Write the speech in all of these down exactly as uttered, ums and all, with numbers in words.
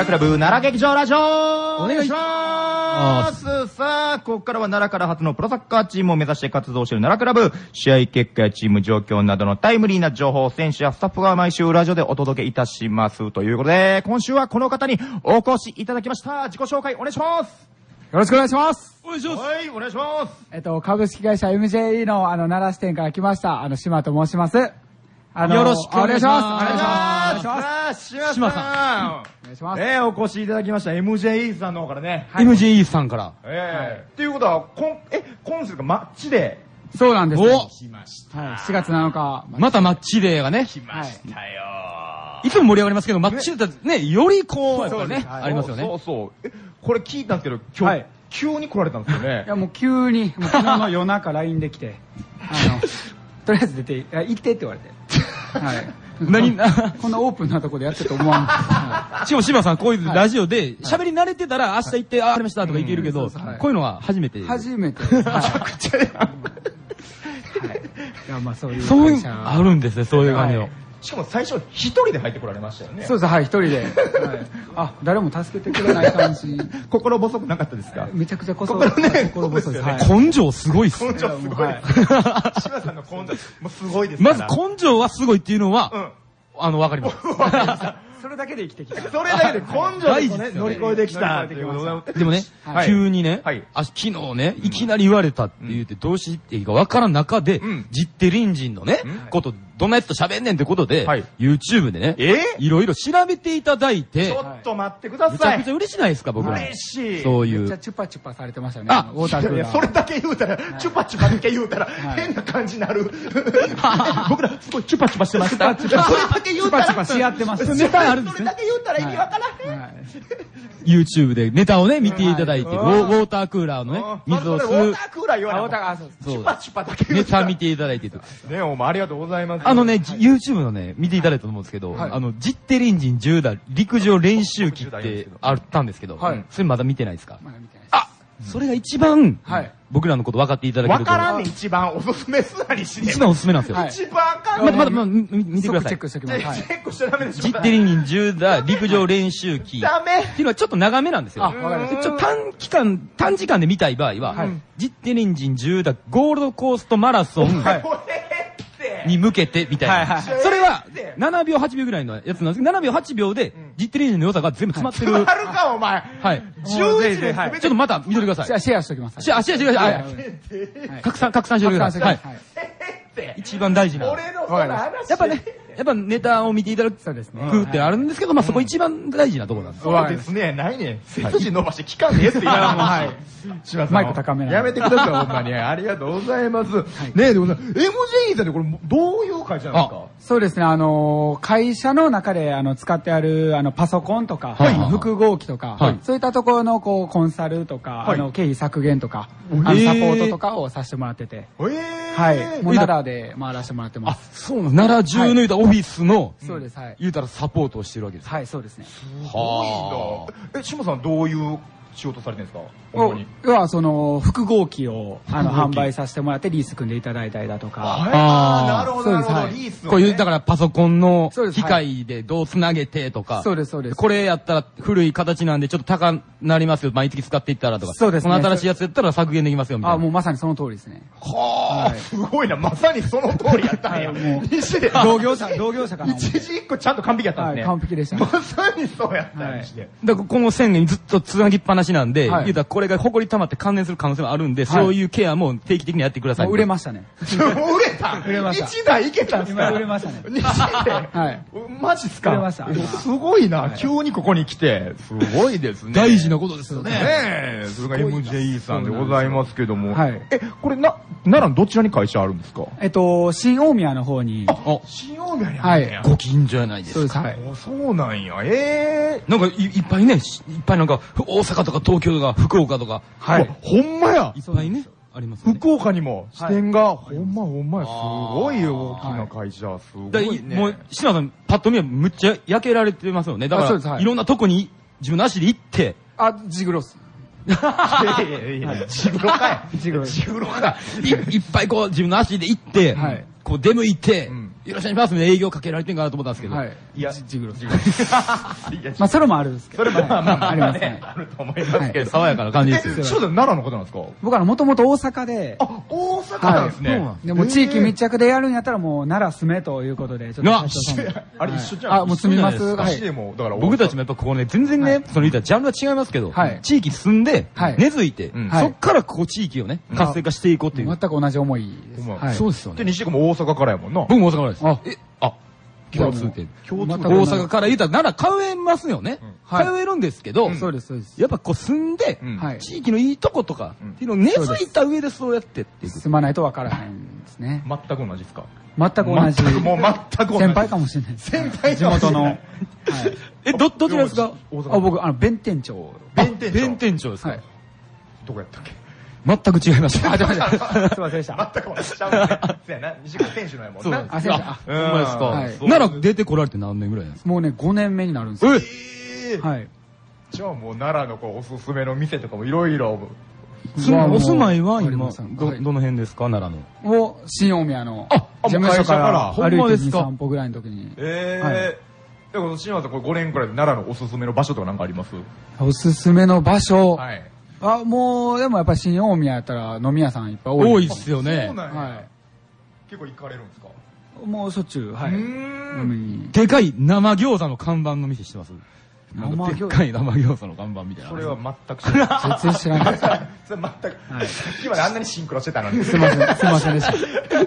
奈良クラブ奈良劇場ラジオお願いします。さあ、ここからは奈良から初のプロサッカーチームを目指して活動している奈良クラブ、試合結果やチーム状況などのタイムリーな情報を選手やスタッフが毎週ラジオでお届けいたしますということで、今週はこの方にお越しいただきました。自己紹介お願いします。 よろしくお願いします。 お願いします。はい、お願いします。 えっと、株式会社 エムジェーイー のあの、奈良支店から来ました、あの、島と申します。あの、 よろしくお願いします。 お願いします。お願いします。 島さん。 お願いします。 えー、お越しいただきました エムジェーイー さんの方からね。 エムジェーイー さんから。 えー。っていうことは、こん、え、今週がマッチデー。そうなんです。 お来ました。 はい。しがつなのか。 またマッチデーがね。 来ましたよ。 いつも盛り上がりますけど、マッチデーってね、よりこう、やっぱね、ありますよね。 そうそう。え、これ聞いたんですけど、今日、急に来られたんですよね。 いや、もう急に、もう昨日の夜中 ライン で来て、あの、とりあえず出て、行ってって言われて。はい。 何こんなオープンなとこでやってると思わん。 しかも柴さん、こういうラジオで喋り慣れてたら、明日行って、あ、ありましたとかいけるけど、こういうのは初めて。 初めて。めちゃくちゃや。はい。いや、まあそういう。 そういう、あるんですね、そういう感じを。 しかも最初一人で入ってこられましたよね。 そうです、はい、一人で。あ、誰も助けてくれない感じ。 心細くなかったですか？ めちゃくちゃ心細いです。 根性すごいっす。 根性すごい。柴さんの根性、もうすごいです。 まず根性はすごいっていうのは、あの、わかります。 それだけで生きてきた。 それだけで根性で乗り越えてきた。でもね、急にね、昨日ね、いきなり言われたって言ってどうしていいかわからん中で、ジッテリンジンのね、こと、どんなやつと喋んねんってことで、YouTube でね、いろいろ調べていただいて、 ちょっと待ってください。 めちゃくちゃ嬉しないですか、僕ら。 嬉しい。 そういう。 めっちゃチュパチュパされてましたね。あ、 ウォータークーラー。それだけ言うたら、チュパチュパだけ言うたら、変な感じになる。僕ら、すごいチュパチュパしてました。それだけ言うたら。 チュパチュパし合ってました。 ネタあるんですね。 それだけ言うたら意味わからへん。 YouTube でネタをね、見ていただいて、ウォータークーラーのね、水を吸う。 ウォータークーラー言わない。チュパチュパだけ言うネタ見ていただいてと。 ね、お前ありがとうございます。 あのね、YouTube のね、見ていただいたと思うんですけど、あの、ジッテリンジンじゅうだい陸上練習機ってあったんですけど、それまだ見てないですか？ まだ見てないです。 あ、それが一番、僕らのこと分かっていただけると。 分からんね、一番おすすめすなにしね。 一番おすすめなんですよ。 一番あかんまだまだまだ見てください。 チェックしておきます。 チェックしちゃダメでしょ。 ジッテリンジンじゅうだい陸上練習機。 ダメっていうのはちょっと長めなんですよ。 あ、わかりました。 ちょっと短期間、短時間で見たい場合は、ジッテリンジンじゅうだいゴールドコーストマラソン。に向けてみたいな。それはななびょうはちびょうぐらいのやつなんですけど、ななびょうはちびょうでジッテリンジンの良さが全部詰まってる。 詰まるかお前。 はい。 じゅういちで。ちょっとまた見てください。 シェアしておきます。 シェア、シェアしてください。拡散、拡散してください。はい。一番大事な。 俺のやっぱね、やっぱネタを見ていただくってあるんですけど、まあそこ一番大事なところなんです。 そうですね、ないね。背筋伸ばして聞かんでえって言われます。 マイク高めなやめてください、ほんまに。ありがとうございます。ねえ、でもさ、エムジェーイー さんってこれどういう会社なんですか？ そうですね、あの、会社の中であの使ってあるあのパソコンとか、複合機とか、そういったところのこうコンサルとか、あの経費削減とか、あのサポートとかをさせてもらってて、はい、もう奈良で回らせてもらってます。 あ、そうなの。奈良中の言うたオフィスの、 そうです、はい。 言うたらサポートをしてるわけです。 はい、そうですね。 すごいな。え、下さんどういう仕事されてるんですか？ 要はその複合機をあの販売させてもらってリース組んでいただいたりだとか。 ああ、なるほどなるほど。リース。 こういうだからパソコンの機械でどうつなげてとか。 そうですそうです。 これやったら古い形なんでちょっと高なりますよ。毎月使っていったらとか。 そうです。 この新しいやつやったら削減できますよみたいな。 あ、もうまさにその通りですね。 はあ、すごいな。まさにその通りやったんや。もう西で同業者同業者から。 一時一個ちゃんと完璧やったんですね。 完璧でした。 まさにそうやったんですね。 だからこの線にずっとつなぎっぱなしなんで、言うたらこれが埃溜まって関連する可能性もあるんで、そういうケアも定期的にやってください。 売れましたね。 もう売れた売れました。 一台いけたんすか？ 売れましたね。 西ではい。マジっすか？ 売れました。 すごいな。急にここに来て、すごいですね。 大事なことですよね。 ねえ。それが エムジェーイー さんでございますけども。はい。え、これな、奈良のどちらに会社あるんですか？ えっと、新大宮の方に。 あ、新大宮にあるんや。 ご近所やないですか。 はい。 そうなんや。ええ。 なんかいっぱいね、いっぱいなんか、大阪とか東京とか福岡とか。 はい。ほんまや。 いっぱいね。ありますね。 福岡にも支店が、ほんまほんまや、すごい大きな会社、すごいね。 もう、篠田さん、パッと見はむっちゃ焼けられてますよね。だから、いろんなとこに自分の足で行って。 あ、ジグロス。 いやいやいや、ジグロかい。 ジグロ。 ジグロか。 いっぱいこう、自分の足で行って、こう出向いて、 よろしくお願いしますみたいな営業かけられてんかなと思ったんですけど。 はい。 いや、 ジグロ。 ジグロ。 まあ、それもあるんですけど。 それもまあまあありますね。 あると思いますけど。 爽やかな感じですよ。 え、翔さん奈良の方なんですか？ 僕はもともと大阪で。 あ、大阪なんですね。 でも地域密着でやるんやったらもう奈良住めということで、ちょっと社長さんも。 あれ一緒じゃん。 あ、もう住みます。 はい。だから僕たちもやっぱここね、全然ね、その言ったらジャンルは違いますけど、地域住んで、根付いて、そっからこう地域をね、活性化していこうっていう。 全く同じ思いです。 そうですよね。 で、西君も大阪からやもんな。 僕も大阪からです。あ、え、あ、共通点。大阪から言ったら奈良通えますよね。通えるんですけど、 そうです、そうです。 やっぱこう住んで、地域のいいとことか、っていうのを根付いた上でそうやってっていく。 住まないとわからへんですね。 全く同じですか？ 全く同じ。 もう全く同じ。 先輩かもしれないです。 先輩地元の。 え、ど、どちらですか？ あ、僕、あの、弁天町。 弁天町。弁天町ですか？ どこやったっけ？ 全く違いました。 あ、すいません。すいませんでした。 全く同じちゃうね。そうやな。西川選手のやもんな。 あ、選手。あ、 ほんまですか。奈良出てこられて何年ぐらいなんですか？ もうね、ごねんめになるんですよ。 えはい。 じゃあもう奈良のこうおすすめの店とかもいろいろ。 お住まいは今、ど、どの辺ですか奈良の。 を、新大宮の、 あ、 事務所から歩いてに、 さん歩ぐらいの時に。 ええ。でも、新山さん、これごねんくらいで奈良のおすすめの場所とかなんかあります？ おすすめの場所。 はい。 あ、もう、でもやっぱ新大宮やったら飲み屋さんいっぱい多い。 多いっすよね。 そうなんや。 はい。 結構行かれるんですか？ もうしょっちゅう、はい。飲みに。 でかい生餃子の看板の店してます？ 生餃子。 でっかい生餃子の看板みたいな。 それは全く知らない。 全然知らない。 それ全く。はい。今であんなにシンクロしてたのに。 すいません、すいませんでした。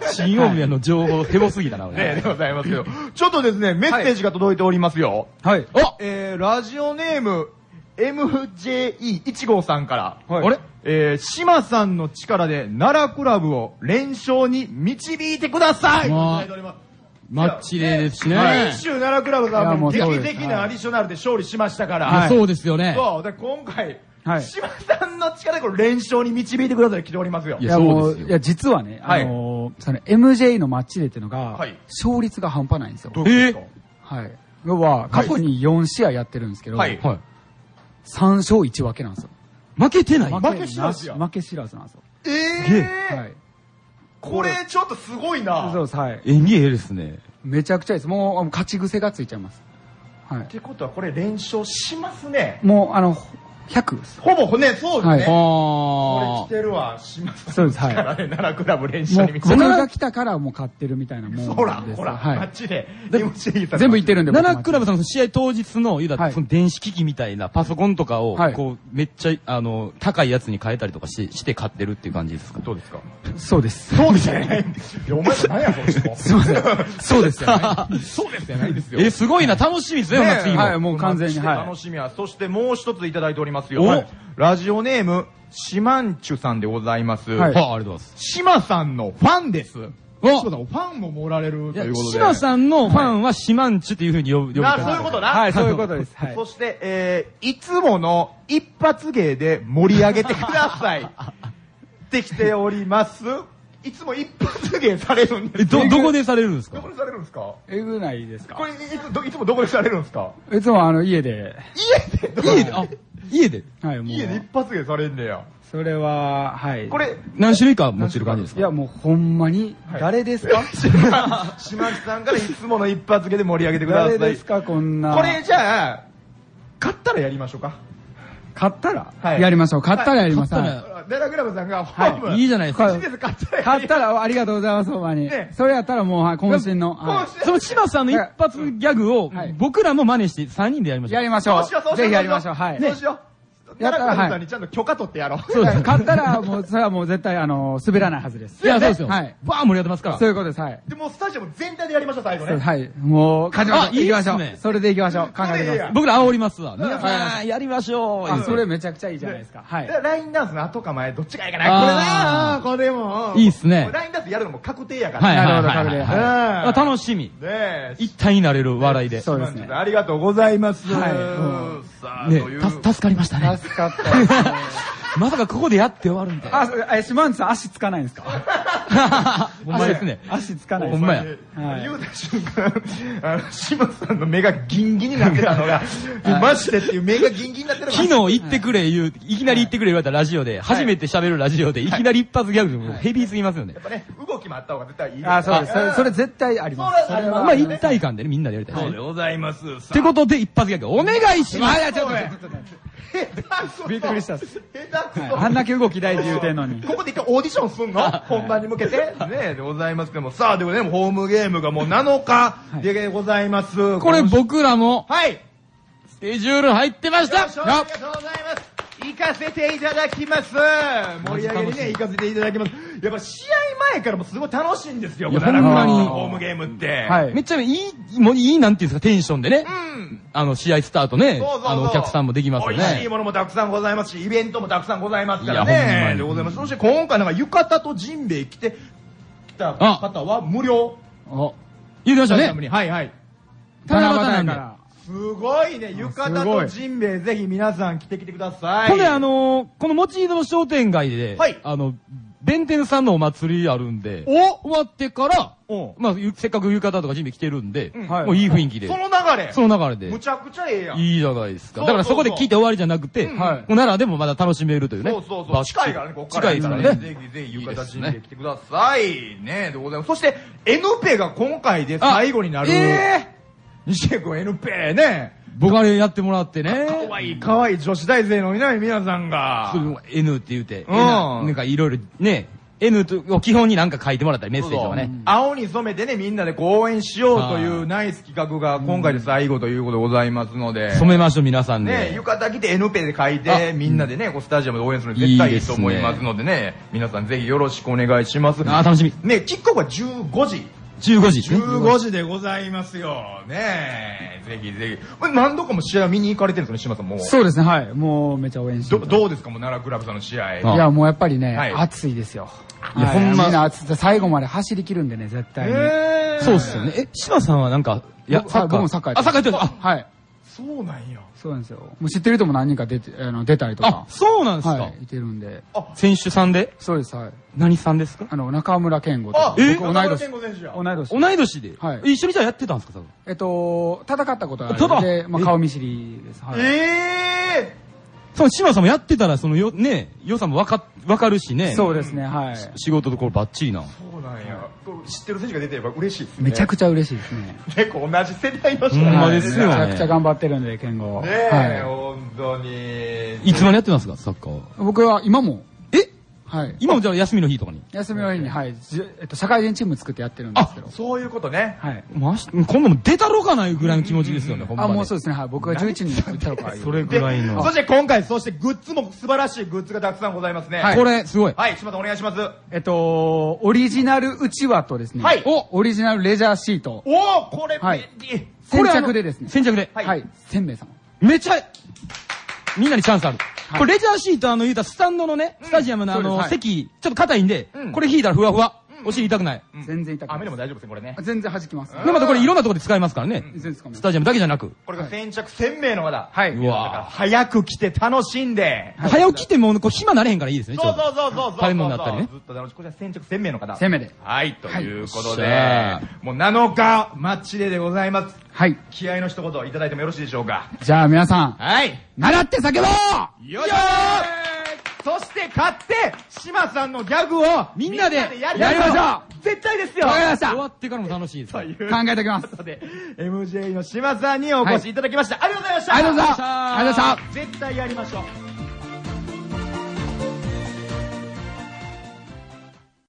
新大宮の情報、ヘボすぎたな、 ねでございますけど。ちょっとですね、メッセージが届いておりますよ。 はい。 あ、えー、ラジオネーム、エムジェーイーいちごうさんから。 あれえー、島さんの力で奈良クラブを連勝に導いてください。 まあマッチデーですしね。 来週奈良クラブがもう劇的なアディショナルで勝利しましたから。 そうですよね。 そう。で、今回、島さんの力でこれ連勝に導いてください来ておりますよ。 いや、もう、いや、実はね、あの、その エムジェー のマッチデーっていうのが、勝率が半端ないんですよ。 どういうことですか？はい。要は、過去によん試合やってるんですけど、さん勝いち分けなんですよ。 負けてない？ 負け知らずや。 負け知らずなんですよ。 ええ。はい。これちょっとすごいな。 そうです、はい。 演技ええですね。 めちゃくちゃいいです。もう勝ち癖がついちゃいます。 はい。ってことはこれ連勝しますね。 もうあのひゃくです。 ほぼね、そうですね。 これ来てるわ、します。 そうです、はい。 奈良クラブ連勝に見せ僕が来たからもう勝ってるみたいなもんです。 ほら、ほら、マッチで。 全部行ってるんで。 奈良クラブさんの試合当日の、言うたら、その電子機器みたいなパソコンとかを、こう、めっちゃ、あの、高いやつに変えたりとかして、して買ってるっていう感じですか？ どうですか？ そうです。 そうですよね。いや、お前何や、そっちも。 すいません。そうですよね。 そうですよないですよ。 え、すごいな、楽しみですね、次も。 はい、もう完全に。 楽しみは。そしてもう一ついただいておりますよ。ラジオネーム、シマンチュさんでございます。 はい、ありがとうございます。 シマさんのファンです。そうだ、ファンももられるということで。 シマさんのファンはシマンチュっていう風に呼ぶ。呼ぶあ、そういうことな。 はい、そういうことです。 そして、えー、いつもの一発芸で盛り上げてください。ってきております。いつも一発芸されるんです。 え、ど、どこでされるんですか？ どこでされるんですか？ えぐないですか？ これ、いつ、ど、いつもどこでされるんですか？ いつもあの、家で。 家で家で、あ、家ではい、もう。 家で一発芸されんねや。 それは、はい。 これ、 何種類か持ってる感じですか？ いや、もうほんまに、誰ですか？ 島木さんからいつもの一発芸で盛り上げてください。 誰ですか、こんな。 これじゃあ、勝ったらやりましょうか。 勝ったらやりましょう。勝ったらやります。 ダラグラブさんが、はい。 いいじゃないですか。 勝ったら、ありがとうございます、ほんまに。それやったらもう、渾身の。 その柴さんの一発ギャグを、僕らも真似してさんにんでやりましょう。 やりましょう。ぜひやりましょう。はい。 そうしよう。やったら、はい。ちゃんと許可取ってやろう。 そうです。勝ったら、もう、それはもう絶対、あの、滑らないはずです。 いや、そうですよ。 はい。 バーン盛り上がってますから。 そういうことです、はい。 で、もうスタジアム全体でやりましょう、最後ね。 はい。もう、勝ちましょう。 いい行きましょう。それで行きましょう。考えてください。 僕ら煽りますわ。皆さん、やりましょう。 あ、それめちゃくちゃいいじゃないですか。はい。 ラインダンスの後か前、どっちがいいかな。これなこれも。 いいっすね。 ラインダンスやるのも確定やから。 はい。 なるほど、確定。 はい。楽しみ。 ね一体になれる笑いで。 そうですね。ありがとうございます。 はい。 ね、助かりましたね。 助かった。 まさかここでやって終わるみたいな。 あ、え、島内さん足つかないんですか？ ほんまですね。 足つかないです。 ほんまや。 言うた瞬間、あの、島さんの目がギンギンになってたのが、マジでっていう目がギンギンになってるのが。 昨日言ってくれ言う、いきなり言ってくれ言われたラジオで、初めて喋るラジオで、いきなり一発ギャグ、ヘビーすぎますよね。 やっぱね、動きもあった方が絶対いい。 あ、そうです。それ絶対あります。 それまあ一体感でね、みんなでやりたい。 そうでございます。 ってことで一発ギャグ、お願いします。 あ、ちょっとちょっとちょっと。びっくりしたっす。 下手くそ。 あんだけ動き大事言うてんのに。 ここで一回オーディションすんの本番に向けて。ねでございますけども。さあ、でもね、ホームゲームがもうなのかでございます。 これ僕らも、 はい。 スケジュール入ってました。 ありがとうございます。行かせていただきます。盛り上げにね、行かせていただきます。やっぱ試合前からもすごい楽しいんですよ。 いやほんまにホームゲームって。 はい。 めっちゃいい、もういいなんていうんですか、テンションでね。 うん。 あの、試合スタートね。 そうそうそうあの、お客さんもできますよね。 美味しいものもたくさんございますし、イベントもたくさんございますからいやほんまね。 にでございます。そして今回なんか浴衣とジンベエ着てきた方は無料。 あ、言ってましたね。 はいはい。 七夕なんで。 すごいね。浴衣とジンベエぜひ皆さん着てきてください。 ほんで、あのー、この持ち井戸の商店街で、 はいあの、弁天さんのお祭りあるんで、 お終わってからお、 まあ、ゆせっかく浴衣とかジンベエ着てるんで、 うんもういい雰囲気で。 その流れ。 その流れで。 むちゃくちゃええやん。 いいじゃないですか。 そうそうそうだからそこで聞いて終わりじゃなくて、 うんはい。もう奈良でもまだ楽しめるというね。 そうそうそう。 バッチリ近いからね、ここから。 近いからね。 ぜひぜひ浴衣ジンベエ着てください。ねでございます。そして、N ペが今回で最後になる。 え西江君 N ペね。 僕あれやってもらってね。 かわいいかわいい女子大生の皆皆さんが。 それも N って言うて、 うんなんかいろいろね、N を基本になんか書いてもらったりメッセージとかね。 青に染めてね、みんなでこう応援しようというナイス企画が今回で最後ということでございますので。 染めましょう、皆さんで。 ね、浴衣着て N ペで書いて、みんなでね、こうスタジアムで応援するの絶対いいと思いますのでね、皆さんぜひよろしくお願いします。 あー、楽しみ。 ね、キックオフはじゅうごじ。 じゅうごじですね。 じゅうごじでございますよ。ねえ、ぜひぜひ。これ何度かも試合は見に行かれてるんですよね、島さんもう。 そうですね、はい。もうめっちゃ応援してど、どうですか、もう奈良クラブさんの試合。 あいや、もうやっぱりね、 はい熱いですよ。 いやほんまみんな熱い。最後まで走り切るんでね、絶対に。 えーそうっすよね。え、島さんはなんか、いや、 僕サッカー。 僕もサッカーやあ、 ってますサッカーやってる。あ、 はい。 そうなんや。 そうなんですよ。もう知ってる人も何人か出て、あの、出たりとあか、。 そうなんですかはい。いてるんで。 選手さんでそうです、はい。 何さんですかあの、中村健吾とあか。、 え僕同い年。 健吾選手や同い年。 同い年で。 はいえ一緒にじゃあやってたんですか、多分。 えっと、戦ったことがあるただので、まあ、 え顔見知りです。はい。 ええその島さんもやってたら、そのよ、ね、良さもわか、わかるしね。 そうですね、はい。 仕事ところバッチリな。 そうなんや。こう知ってる選手が出てれば嬉しいですね。 めちゃくちゃ嬉しいですね。 結構同じ世代の人ほんまなんですよねめちゃくちゃ頑張ってるんで、健吾。 ねえ、 はい。 本当に。 いつまでやってますか、サッカーは。 僕は今も、 えはい。 今もじゃあ休みの日とかに。 休みの日に、はい。じえっと、社会人チーム作ってやってるんですけど。 そういうことね。 はい。 まし、今度も出たろかないぐらいの気持ちですよね、ほんまあ、 に。 もうそうですね、はい。僕がじゅういちにん作ったのか。 それぐらいの。 そして今回、そしてグッズも素晴らしいグッズがたくさんございますね。 はいこれ、すごい。 はい、島さんお願いします。 えっと、オリジナルうちわとですね。 はいおオリジナルレジャーシート。 おお、これはい便利。 先これあの着でですね。 先着で。 はいはい。せんべい様。 めちゃ、みんなにチャンスある。 はいこれレジャーシートあの言うたらスタンドのね、スタジアムのあのそうですはい席、ちょっと硬いんでうん、 これ引いたらふわふわ。お尻痛くない。 全然痛くない。 雨でも大丈夫ですね、これね。 全然弾きます。 で、またこれいろんなところで使えますからね。 全然使いますスタジアムだけじゃなく。 これが先着せんめいのまだ。 はい。 うだからわ早く来て楽しんで。 早起きてもこう暇なれへんからいいですね、ちょそううどそうそうそうそう。 食べ物だったりねずっと楽しい。これは先着せんめいの方。 せんめいで。 はい、ということで、 よっしゃもうなのかマッチデーでございます。 はい。 気合の一言いただいてもよろしいでしょうか。 じゃあ皆さん、 はい。 習って叫ぼうよいしょーそして勝って、島さんのギャグをみんなでやりやりましょう絶対ですよわかりました終わってからも楽しいですから。 という考えておきます。 ことで、エムジェー の島さんにお越しいただきました。ありがとうございましたありがとうございましたありがとうございました絶対やりましょう。